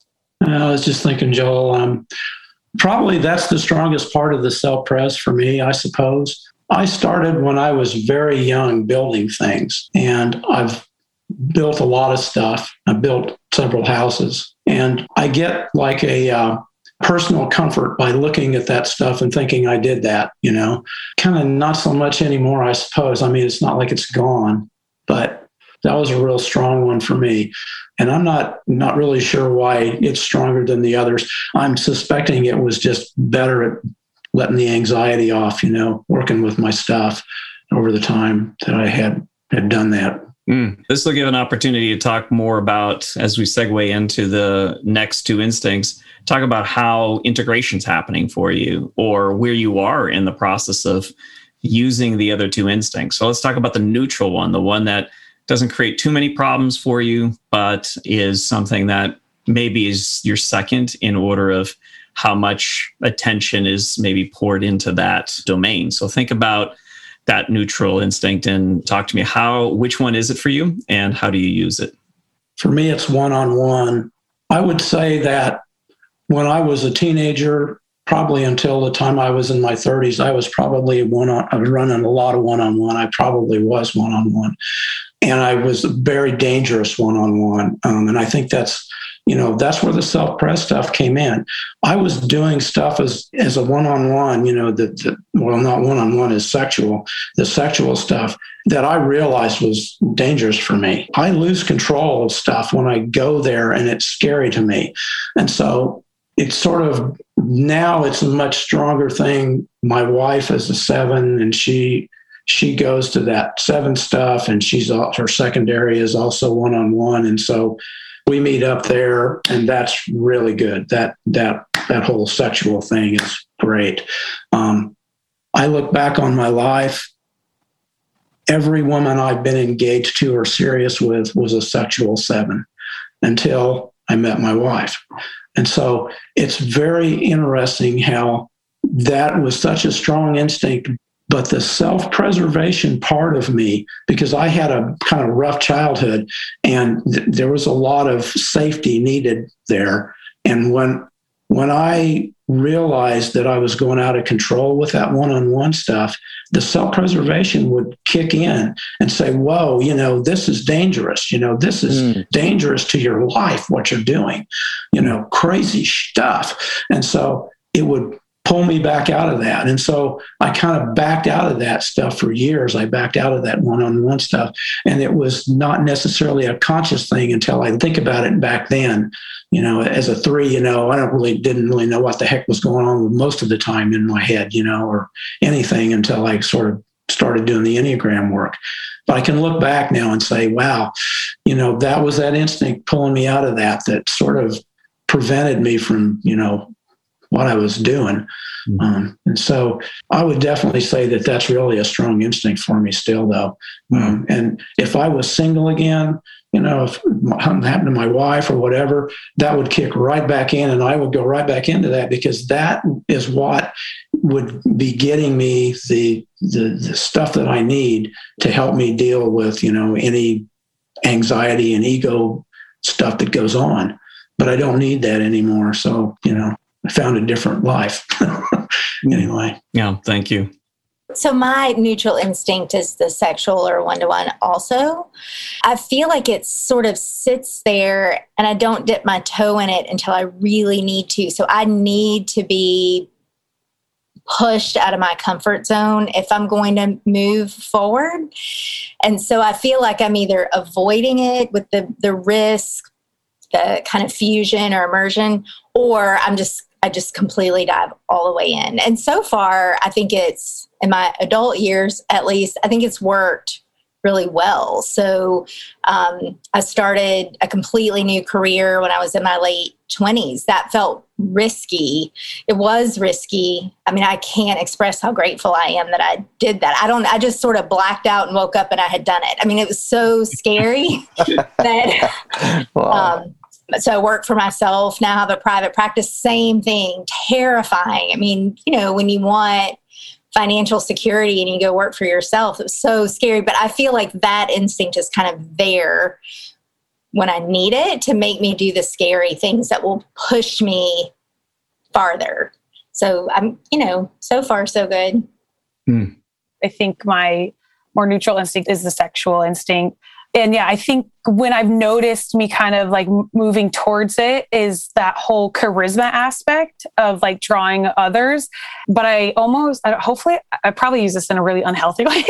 I was just thinking, Joel, um, probably that's the strongest part of the self-pres for me, I suppose. I started when I was very young building things, and I've built a lot of stuff. I built several houses, and I get like a uh, personal comfort by looking at that stuff and thinking I did that, you know, kind of not so much anymore, I suppose. I mean, it's not like it's gone, but that was a real strong one for me. And I'm not, not really sure why it's stronger than the others. I'm suspecting it was just better at letting the anxiety off, you know, working with my stuff over the time that I had, had done that. Mm. This will give an opportunity to talk more about, as we segue into the next two instincts, talk about how integration's happening for you or where you are in the process of using the other two instincts. So let's talk about the neutral one, the one that doesn't create too many problems for you, but is something that maybe is your second in order of how much attention is maybe poured into that domain. So think about that neutral instinct and talk to me how, which one is it for you and how do you use it? For me, it's one-on-one. I would say that when I was a teenager, probably until the time I was in my thirties, I was probably one on, I was running a lot of one-on-one. I probably was one-on-one. And I was a very dangerous one-on-one. Um, and I think that's, you know, that's where the self-pres stuff came in. I was doing stuff as, as a one-on-one, you know, that, that well, not one-on-one is sexual, the sexual stuff that I realized was dangerous for me. I lose control of stuff when I go there and it's scary to me. And so it's sort of, now it's a much stronger thing. My wife is a seven and she, she goes to that seven stuff and she's, her secondary is also one-on-one. And so we meet up there and that's really good. That, that, that whole sexual thing is great. Um, I look back on my life. Every woman I've been engaged to or serious with was a sexual seven until I met my wife. And so it's very interesting how that was such a strong instinct, but the self-preservation part of me, because I had a kind of rough childhood and th- there was a lot of safety needed there. And when, when I realized that I was going out of control with that one-on-one stuff, the self-preservation would kick in and say, whoa, you know, this is dangerous. You know, this is mm. dangerous to your life, what you're doing, you know, crazy stuff. And so it would pull me back out of that. And so I kind of backed out of that stuff for years. I backed out of that one-on-one stuff. And it was not necessarily a conscious thing until I think about it back then. You know, as a three, you know, I don't really, didn't really know what the heck was going on most of the time in my head, you know, or anything until I sort of started doing the Enneagram work. But I can look back now and say, wow, you know, that was that instinct pulling me out of that, that sort of prevented me from, you know, what I was doing. Mm-hmm. Um, and so I would definitely say that that's really a strong instinct for me still, though. Mm-hmm. Um, and if I was single again, you know, if something happened to my wife or whatever, that would kick right back in and I would go right back into that because that is what would be getting me the, the, the stuff that I need to help me deal with, you know, any anxiety and ego stuff that goes on. But I don't need that anymore. So, you know, I found a different life. Anyway. Yeah, thank you. So my neutral instinct is the sexual or one-to-one also. I feel like it sort of sits there and I don't dip my toe in it until I really need to. So I need to be pushed out of my comfort zone if I'm going to move forward. And so I feel like I'm either avoiding it with the, the risk, the kind of fusion or immersion, or I'm just, I just completely dive all the way in. And so far, I think it's, in my adult years, at least, I think it's worked really well. So um, I started a completely new career when I was in my late twenties. That felt risky. It was risky. I mean, I can't express how grateful I am that I did that. I don't, I just sort of blacked out and woke up and I had done it. I mean, it was so scary that, Wow. um, so I work for myself, now have a private practice, same thing, terrifying. I mean, you know, when you want financial security and you go work for yourself, it was so scary. But I feel like that instinct is kind of there when I need it to make me do the scary things that will push me farther. So I'm, you know, so far so good. Hmm. I think my more neutral instinct is the sexual instinct. And yeah, I think when I've noticed me kind of like moving towards it is that whole charisma aspect of like drawing others. But I almost, I, hopefully, I probably use this in a really unhealthy way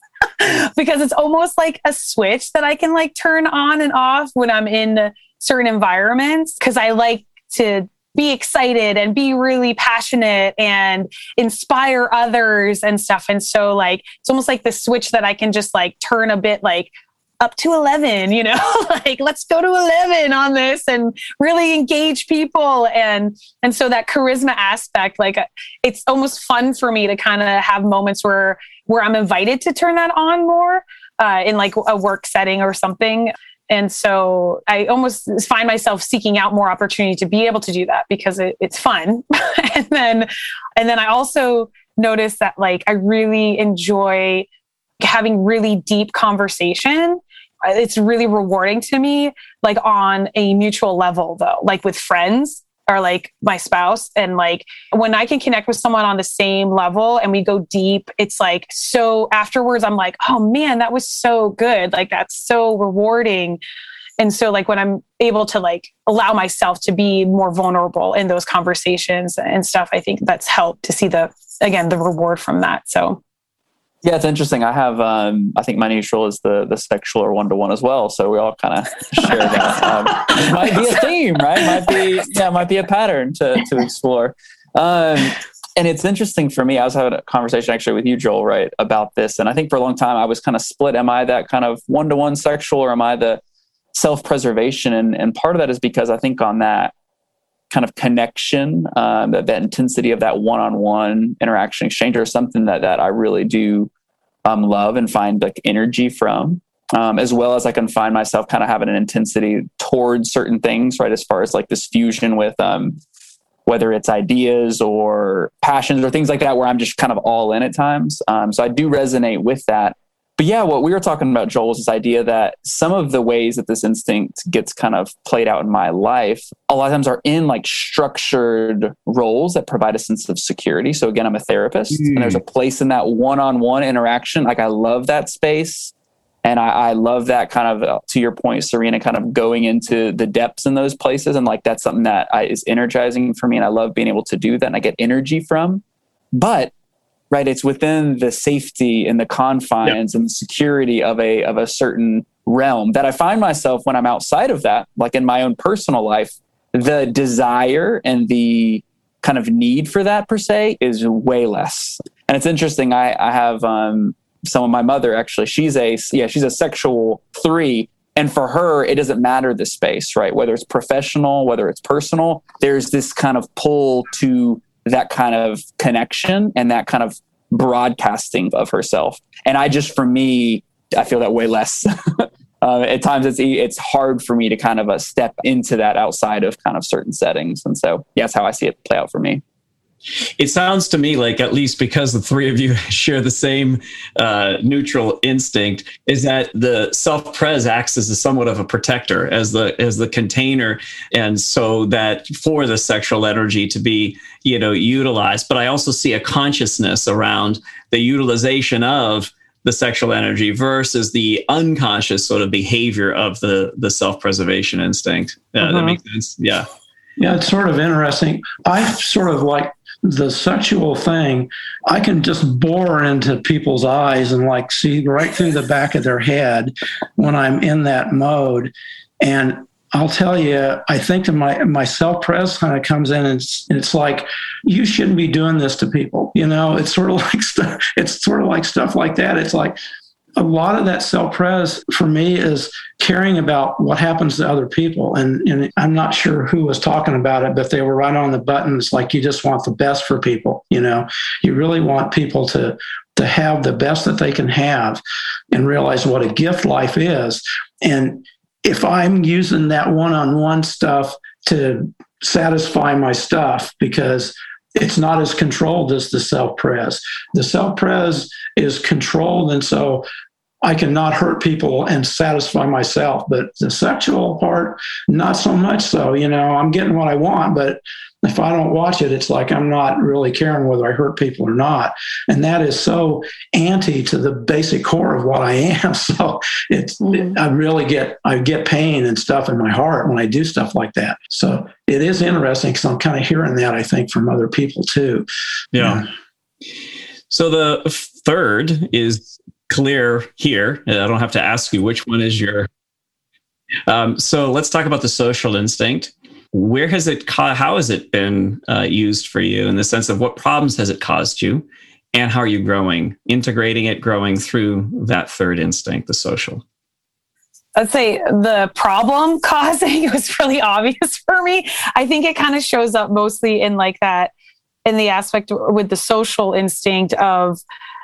because it's almost like a switch that I can like turn on and off when I'm in certain environments. Cause I like to be excited and be really passionate and inspire others and stuff. And so like, it's almost like the switch that I can just like turn a bit like, up to eleven, you know, like let's go to eleven on this and really engage people. And, and so that charisma aspect, like it's almost fun for me to kind of have moments where, where I'm invited to turn that on more uh, in like a work setting or something. And so I almost find myself seeking out more opportunity to be able to do that because it, it's fun. and then, and then I also notice that like, I really enjoy having really deep conversation. It's really rewarding to me, like on a mutual level though, like with friends or like my spouse. And like when I can connect with someone on the same level and we go deep, it's like, so afterwards I'm like, oh man, that was so good. Like that's so rewarding. And so like when I'm able to like allow myself to be more vulnerable in those conversations and stuff, I think that's helped to see the, again, the reward from that. So Yeah, it's interesting. I have, um, I think my neutral is the the sexual or one-to-one as well. So we all kind of share that. Um, it might be a theme, right? Might be, yeah, might be a pattern to to explore. Um, and it's interesting for me. I was having a conversation actually with you, Joel, right, about this. And I think for a long time I was kind of split. Am I that kind of one-to-one sexual or am I the self-preservation? And, and part of that is because I think on that kind of connection, um, that, that intensity of that one-on-one interaction exchange or something that, that I really do um, love and find like energy from, um, as well as I can find myself kind of having an intensity towards certain things, right? As far as like this fusion with, um, whether it's ideas or passions or things like that, where I'm just kind of all in at times. Um, so I do resonate with that. But yeah, what we were talking about, Joel, is this idea that some of the ways that this instinct gets kind of played out in my life, a lot of times are in like structured roles that provide a sense of security. So again, I'm a therapist mm. and there's a place in that one-on-one interaction. Like I love that space. And I, I love that kind of, uh, to your point, Serena, kind of going into the depths in those places. And like, that's something that I, is energizing for me. And I love being able to do that and I get energy from. But right, it's within the safety and the confines yep. and the security of a of a certain realm that I find myself when I'm outside of that, like in my own personal life, the desire and the kind of need for that per se is way less. And it's interesting. I, I have um, some of my mother actually. She's a yeah, she's a sexual three, and for her, it doesn't matter the space, right? Whether it's professional, whether it's personal, there's this kind of pull to that kind of connection and that kind of broadcasting of herself. And I just, for me, I feel that way less. uh, at times it's, it's hard for me to kind of uh, step into that outside of kind of certain settings. And so yeah, that's how I see it play out for me. It sounds to me like, at least because the three of you share the same uh, neutral instinct, is that the self-pres acts as a somewhat of a protector, as the as the container, and so that for the sexual energy to be, you know, utilized. But I also see a consciousness around the utilization of the sexual energy versus the unconscious sort of behavior of the the self-preservation instinct. Yeah, Mm-hmm. that makes sense. Yeah. Yeah, it's sort of interesting. I sort of like the sexual thing. I can just bore into people's eyes and like see right through the back of their head when I'm in that mode. And I'll tell you, I think that my, my self-pres kind of comes in and it's, it's like, you shouldn't be doing this to people. You know, it's sort of like stuff, it's sort of like stuff like that. It's like, a lot of that self-pres for me is caring about what happens to other people. And, and I'm not sure who was talking about it, but they were right on the button. It's like, you just want the best for people. You know, you really want people to, to have the best that they can have and realize what a gift life is. And if I'm using that one-on-one stuff to satisfy my stuff, because it's not as controlled as the self-pres. The self-pres is controlled, and so I cannot hurt people and satisfy myself. But the sexual part, not so much so. You know, I'm getting what I want, but if I don't watch it, it's like I'm not really caring whether I hurt people or not. And that is so anti to the basic core of what I am. So it's, it, I really get, I get pain and stuff in my heart when I do stuff like that. So it is interesting because I'm kind of hearing that, I think, from other people too. Yeah. yeah. So the third is clear here. I don't have to ask you which one is your, um, so let's talk about the social instinct. Where has it, how has it been uh, used for you in the sense of what problems has it caused you and how are you growing, integrating it, growing through that third instinct, the social? I'd say the problem causing was really obvious for me. I think it kind of shows up mostly in like that, in the aspect with the social instinct of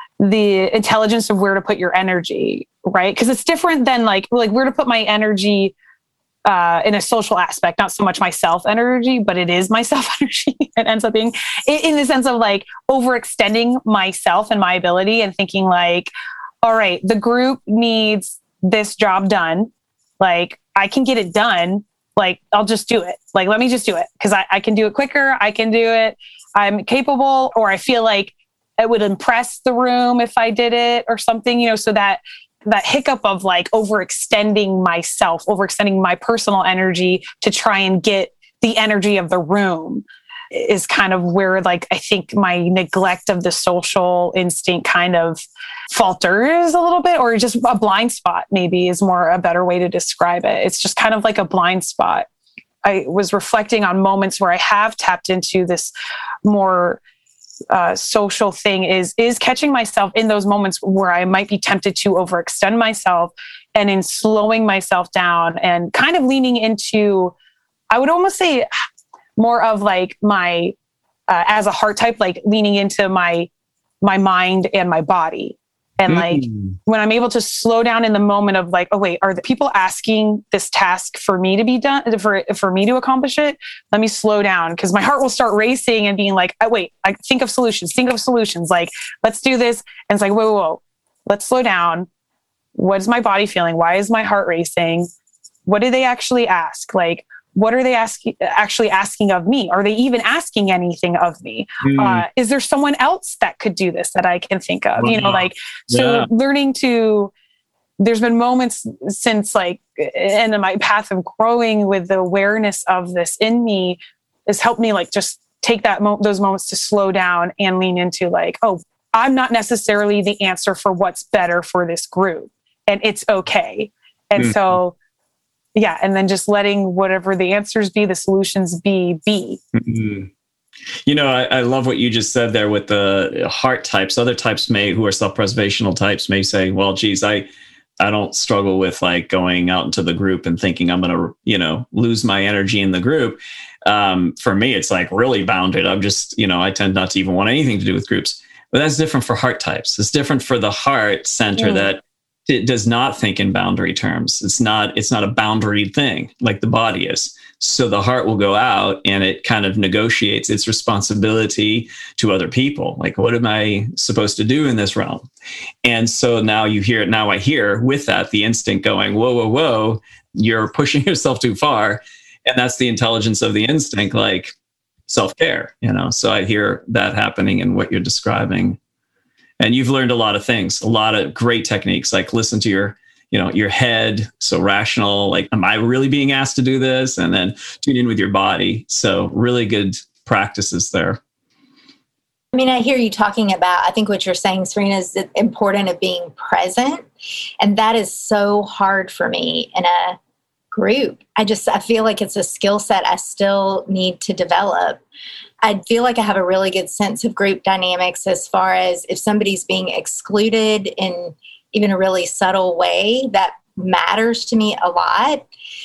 the intelligence of where to put your energy, right? Because it's different than like, like where to put my energy Uh, in a social aspect, not so much my self energy, but it is my self energy. It ends up being in, in the sense of like overextending myself and my ability and thinking like, all right, the group needs this job done. Like I can get it done. Like I'll just do it. Like, let me just do it because I, I can do it quicker. I can do it. I'm capable, or I feel like it would impress the room if I did it or something, you know, so that that hiccup of like overextending myself, overextending my personal energy to try and get the energy of the room is kind of where like, I think my neglect of the social instinct kind of falters a little bit, or just a blind spot maybe is more a better way to describe it. It's just kind of like a blind spot. I was reflecting on moments where I have tapped into this more Uh, social thing is is catching myself in those moments where I might be tempted to overextend myself, and in slowing myself down and kind of leaning into, I would almost say more of like my uh, as a heart type, like leaning into my my mind and my body. And like mm. when I'm able to slow down in the moment of like, oh wait, are the people asking this task for me to be done, for for me to accomplish it? Let me slow down, because my heart will start racing and being like, oh wait, I think of solutions, think of solutions. Like, let's do this. And it's like, whoa, whoa, whoa, let's slow down. What is my body feeling? Why is my heart racing? What do they actually ask? Like, what are they asking, actually asking of me? Are they even asking anything of me? Mm. Uh, is there someone else that could do this that I can think of? Wow. You know, like, so yeah. learning to, there's been moments since like, in my path of growing with the awareness of this in me has helped me like just take that mo- those moments to slow down and lean into like, oh, I'm not necessarily the answer for what's better for this group, and it's okay. And mm. so, yeah. And then just letting whatever the answers be, the solutions be, be. Mm-hmm. You know, I, I love what you just said there with the heart types. Other types may, who are self-preservational types may say, well, geez, I, I don't struggle with like going out into the group and thinking I'm going to, you know, lose my energy in the group. Um, for me, it's like really bounded. I'm just, you know, I tend not to even want anything to do with groups, but that's different for heart types. It's different for the heart center mm. that it does not think in boundary terms. It's not, it's not a boundary thing like the body is. So the heart will go out and it kind of negotiates its responsibility to other people. Like, what am I supposed to do in this realm? And so now you hear it. Now I hear with that, the instinct going, whoa, whoa, whoa, you're pushing yourself too far. And that's the intelligence of the instinct, like self-care, you know? So I hear that happening in what you're describing. And you've learned a lot of things, a lot of great techniques, like listen to your, you know, your head. So rational, like, am I really being asked to do this? And then tune in with your body. So really good practices there. I mean, I hear you talking about, I think what you're saying, Serena, is the importance of being present. And that is so hard for me in a group. I just, I feel like it's a skill set I still need to develop. I feel like I have a really good sense of group dynamics as far as if somebody's being excluded in even a really subtle way, that matters to me a lot.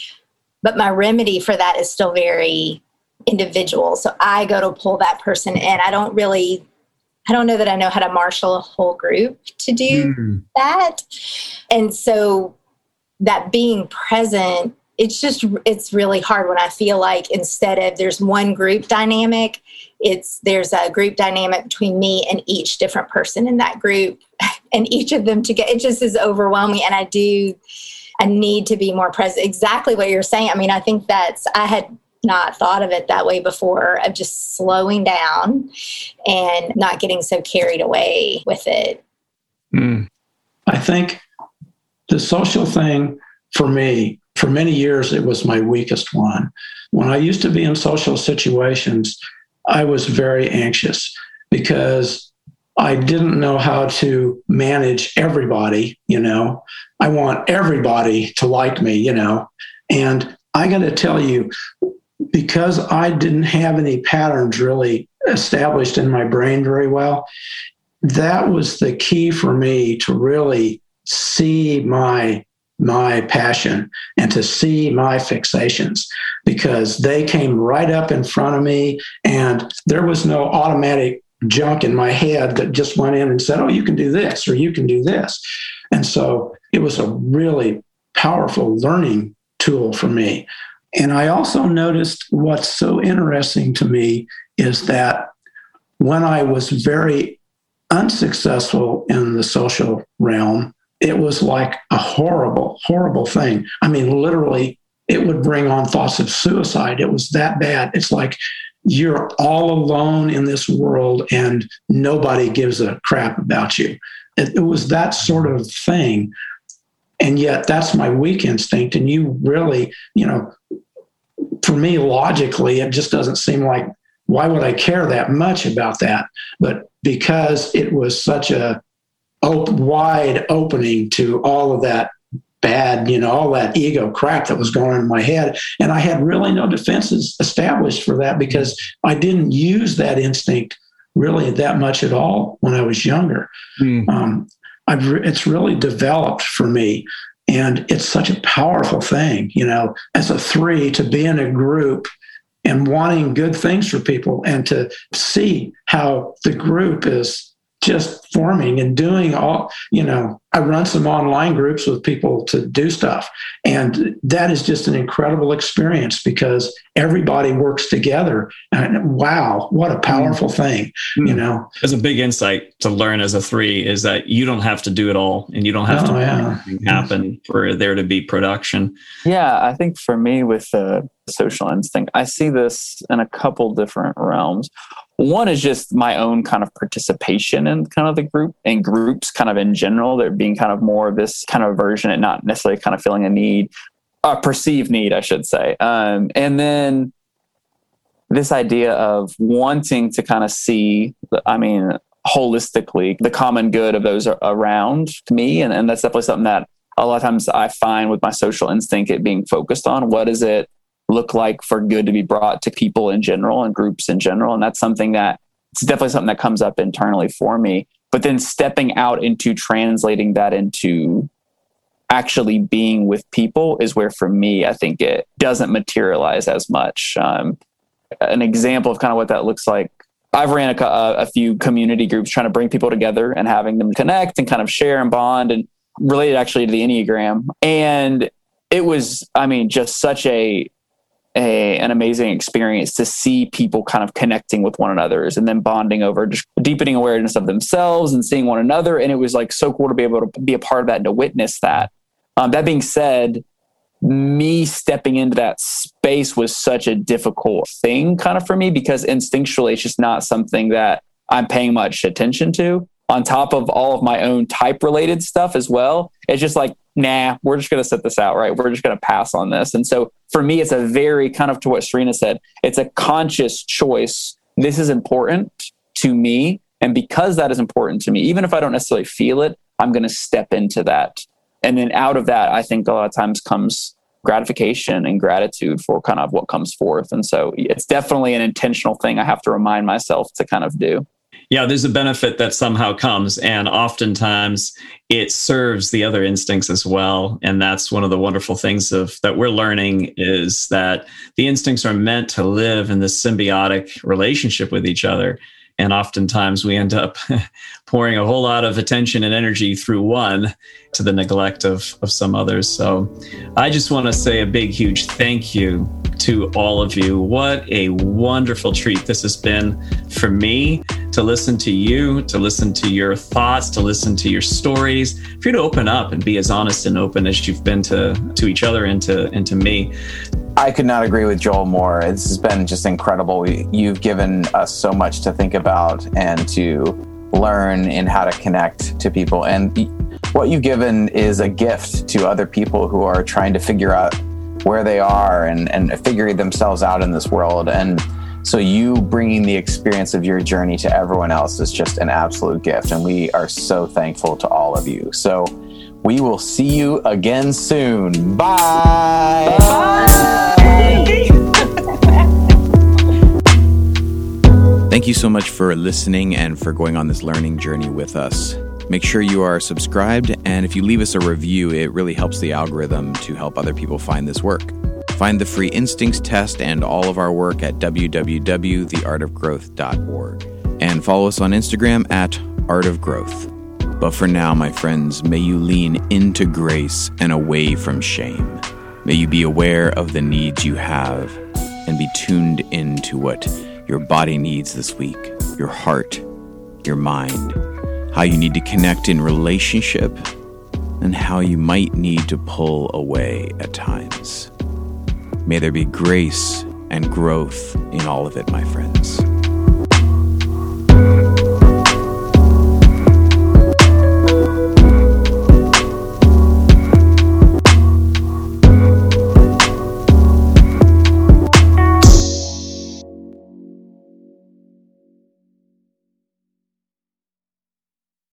But my remedy for that is still very individual. So I go to pull that person in. I don't really, I don't know that I know how to marshal a whole group to do mm. that. And so that being present, it's just, it's really hard when I feel like instead of there's one group dynamic, it's there's a group dynamic between me and each different person in that group, and each of them together. It just is overwhelming. And I do, I need to be more present. Exactly what you're saying. I mean, I think that's, I had not thought of it that way before, of just slowing down and not getting so carried away with it. Mm. I think the social thing for me, for many years, it was my weakest one. When I used to be in social situations, I was very anxious because I didn't know how to manage everybody, you know. I want everybody to like me, you know. And I got to tell you, because I didn't have any patterns really established in my brain very well, that was the key for me to really see my my passion and to see my fixations, because they came right up in front of me and there was no automatic junk in my head that just went in and said, oh, you can do this or you can do this. And so it was a really powerful learning tool for me. And I also noticed what's so interesting to me is that when I was very unsuccessful in the social realm, it was like a horrible, horrible thing. I mean, literally, it would bring on thoughts of suicide. It was that bad. It's like you're all alone in this world and nobody gives a crap about you. It, it was that sort of thing. And yet that's my weak instinct. And you really, you know, for me, logically, it just doesn't seem like, why would I care that much about that? But because it was such a op- wide opening to all of that bad, you know, all that ego crap that was going on in my head. And I had really no defenses established for that because I didn't use that instinct really that much at all when I was younger. Mm. Um, I've re- it's really developed for me. And it's such a powerful thing, you know, as a three, to be in a group and wanting good things for people and to see how the group is just forming and doing all, you know, I run some online groups with people to do stuff. And that is just an incredible experience because everybody works together. And wow, what a powerful mm. thing, mm. you know. There's a big insight to learn as a three is that you don't have to do it all and you don't have oh, to yeah. make anything happen for there to be production. Yeah, I think for me with the social instinct, I see this in a couple different realms. One is just my own kind of participation in kind of the group and groups kind of in general. There being kind of more of this kind of version and not necessarily kind of feeling a need, a perceived need, I should say. Um, and then this idea of wanting to kind of see, I mean, holistically, the common good of those around me. And, and that's definitely something that a lot of times I find with my social instinct, it being focused on. What is it look like for good to be brought to people in general and groups in general? And that's something that it's definitely something that comes up internally for me. But then stepping out into translating that into actually being with people is where, for me, I think it doesn't materialize as much. Um, an example of kind of what that looks like, I've ran a, a few community groups trying to bring people together and having them connect and kind of share and bond. And related actually to the Enneagram. And it was, I mean, just such a, a an amazing experience to see people kind of connecting with one another and then bonding over just deepening awareness of themselves and seeing one another. And it was like so cool to be able to be a part of that and to witness that. Um, that being said, me stepping into that space was such a difficult thing kind of for me, because instinctually it's just not something that I'm paying much attention to, on top of all of my own type related stuff as well. It's just like, nah, we're just going to sit this out, right? We're just going to pass on this. And so for me, it's a very kind of to what Serena said, it's a conscious choice. This is important to me. And because that is important to me, even if I don't necessarily feel it, I'm going to step into that. And then out of that, I think a lot of times comes gratification and gratitude for kind of what comes forth. And so it's definitely an intentional thing I have to remind myself to kind of do. Yeah, there's a benefit that somehow comes, and oftentimes it serves the other instincts as well. And that's one of the wonderful things of that we're learning, is that the instincts are meant to live in this symbiotic relationship with each other. And oftentimes we end up pouring a whole lot of attention and energy through one to the neglect of, of some others. So I just want to say a big, huge thank you to all of you. What a wonderful treat this has been for me, to listen to you, to listen to your thoughts, to listen to your stories, for you to open up and be as honest and open as you've been to, to each other and to, and to me. I could not agree with Joel more. This has been just incredible. You've given us so much to think about and to learn in how to connect to people. And what you've given is a gift to other people who are trying to figure out where they are and, and figuring themselves out in this world. And so you bringing the experience of your journey to everyone else is just an absolute gift. And we are so thankful to all of you. So we will see you again soon. Bye. Bye. Thank you so much for listening and for going on this learning journey with us. Make sure you are subscribed, and if you leave us a review, it really helps the algorithm to help other people find this work. Find the free Instincts test and all of our work at w w w dot the art of growth dot org. And follow us on Instagram at Art of Growth. But for now, my friends, may you lean into grace and away from shame. May you be aware of the needs you have and be tuned into what your body needs this week, your heart, your mind, how you need to connect in relationship, and how you might need to pull away at times. May there be grace and growth in all of it, my friends.